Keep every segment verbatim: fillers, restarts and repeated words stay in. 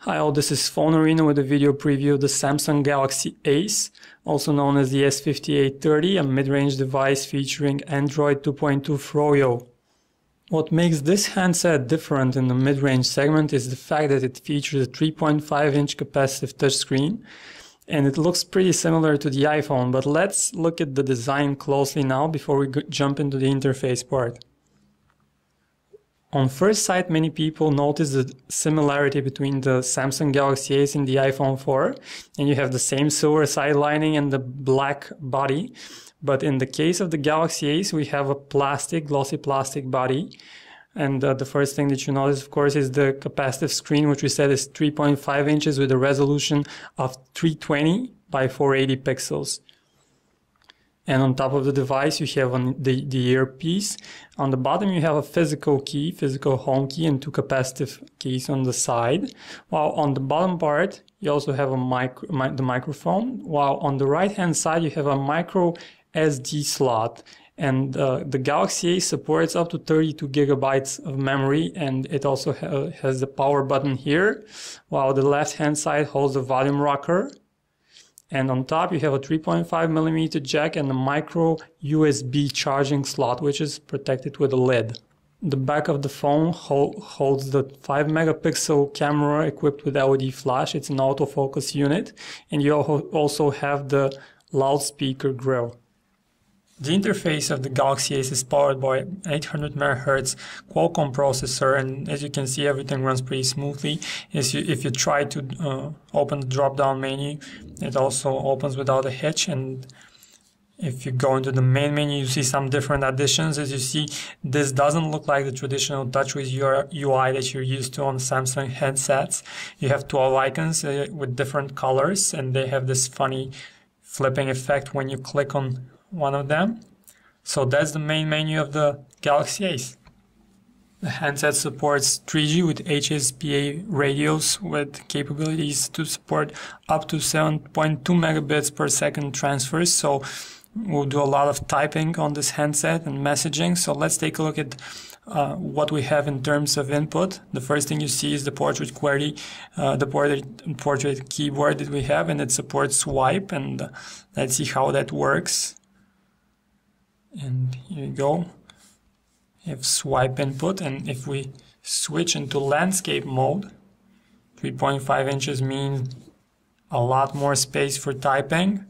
Hi all, this is Phone Arena with a video preview of the Samsung Galaxy Ace, also known as the S fifty-eight thirty, a mid-range device featuring Android two point two Froyo. What makes this handset different in the mid-range segment is the fact that it features a three point five inch capacitive touchscreen, and it looks pretty similar to the iPhone, but let's look at the design closely now before we jump into the interface part. On first sight, many people notice the similarity between the Samsung Galaxy Ace and the iPhone four, and you have the same silver side lining and the black body. But in the case of the Galaxy Ace, we have a plastic, glossy plastic body. And uh, the first thing that you notice, of course, is the capacitive screen, which we said is three point five inches with a resolution of three twenty by four eighty pixels. And on top of the device, you have on the, the earpiece. On the bottom, you have a physical key, physical home key, and two capacitive keys on the side. While on the bottom part, you also have a micro, mi the microphone. While on the right-hand side, you have a micro S D slot. And uh, the Galaxy Ace supports up to thirty-two gigabytes of memory, and it also ha has the power button here. While the left-hand side holds the volume rocker. And on top, you have a three point five millimeter jack and a micro U S B charging slot, which is protected with a lid. The back of the phone ho holds the five megapixel camera equipped with L E D flash. It's an autofocus unit. And you also have the loudspeaker grill. The interface of the Galaxy Ace is powered by an eight hundred megahertz Qualcomm processor, and as you can see, everything runs pretty smoothly. If you, if you try to uh, open the drop-down menu, it also opens without a hitch, and if you go into the main menu, you see some different additions. As you see, this doesn't look like the traditional TouchWiz U I that you're used to on Samsung headsets. You have twelve icons uh, with different colors, and they have this funny flipping effect when you click on one of them. So that's the main menu of the Galaxy Ace. The handset supports three G with H S P A radios with capabilities to support up to seven point two megabits per second transfers. So we'll do a lot of typing on this handset and messaging. So let's take a look at uh, what we have in terms of input. The first thing you see is the portrait query, uh, the portrait, portrait keyboard that we have, and it supports swipe. And uh, let's see how that works. And here you go. You have swipe input, and if we switch into landscape mode, three point five inches means a lot more space for typing.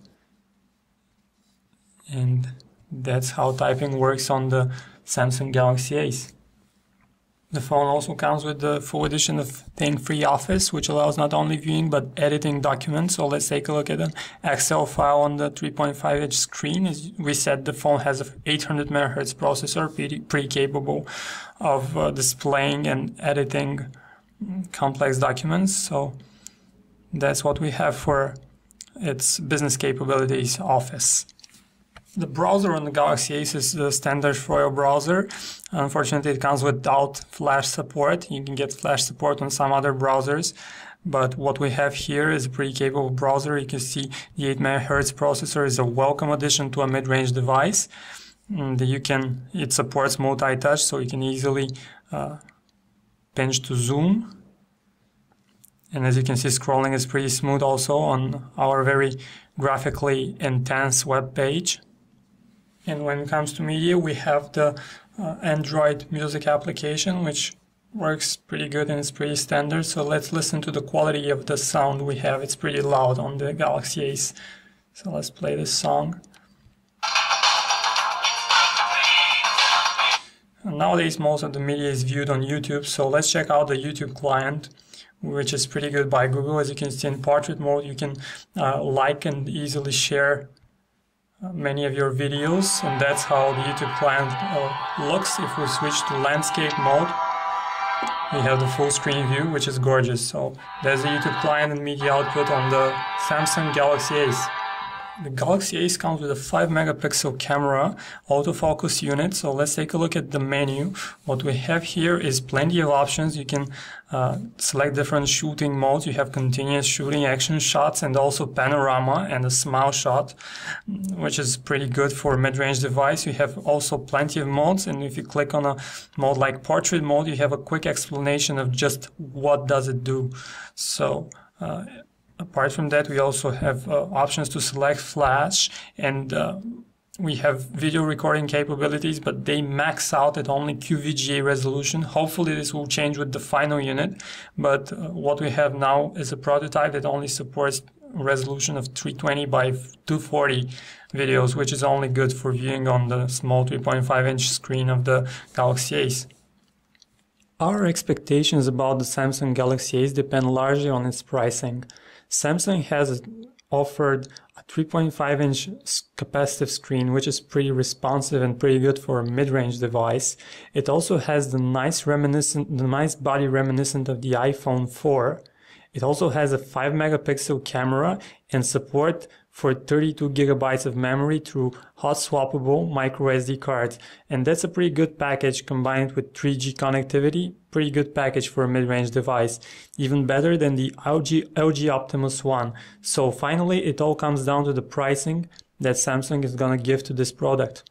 And that's how typing works on the Samsung Galaxy Ace. The phone also comes with the full edition of Pain-Free Office, which allows not only viewing but editing documents. So let's take a look at an Excel file on the three point five inch screen. As we said, the phone has an eight hundred megahertz processor, pretty, pretty capable of uh, displaying and editing complex documents. So that's what we have for its business capabilities Office. The browser on the Galaxy Ace is the standard Froyo browser. Unfortunately, it comes without Flash support. You can get Flash support on some other browsers, but what we have here is a pretty capable browser. You can see the eight megahertz processor is a welcome addition to a mid-range device. And you can, it supports multi-touch, so you can easily uh, pinch to zoom. And as you can see, scrolling is pretty smooth also on our very graphically intense web page. And when it comes to media, we have the uh, Android music application, which works pretty good and it's pretty standard. So let's listen to the quality of the sound we have. It's pretty loud on the Galaxy Ace. So let's play this song. And nowadays, most of the media is viewed on YouTube. So let's check out the YouTube client, which is pretty good by Google. As you can see, in portrait mode, you can uh, like and easily share many of your videos, and that's how the YouTube client uh, looks. If we switch to landscape mode, we have the full screen view, which is gorgeous. So there's the YouTube client and media output on the Samsung Galaxy Ace. The Galaxy Ace comes with a five megapixel camera, autofocus unit. So let's take a look at the menu. What we have here is plenty of options. You can uh, select different shooting modes. You have continuous shooting, action shots, and also panorama and a smile shot, which is pretty good for a mid-range device. You have also plenty of modes, and if you click on a mode like portrait mode, you have a quick explanation of just what does it do. So uh, apart from that, we also have uh, options to select flash, and uh, we have video recording capabilities, but they max out at only Q V G A resolution. Hopefully this will change with the final unit, but uh, what we have now is a prototype that only supports a resolution of three twenty by two forty videos, which is only good for viewing on the small three point five inch screen of the Galaxy Ace. Our expectations about the Samsung Galaxy Ace depend largely on its pricing. Samsung has offered a three point five inch capacitive screen, which is pretty responsive and pretty good for a mid-range device. It also has the nice reminiscent, the nice body reminiscent of the iPhone four. It also has a five megapixel camera and support for thirty-two gigabytes of memory through hot swappable micro S D cards. And that's a pretty good package combined with three G connectivity. Pretty good package for a mid-range device. Even better than the L G, L G Optimus One. So finally, it all comes down to the pricing that Samsung is gonna give to this product.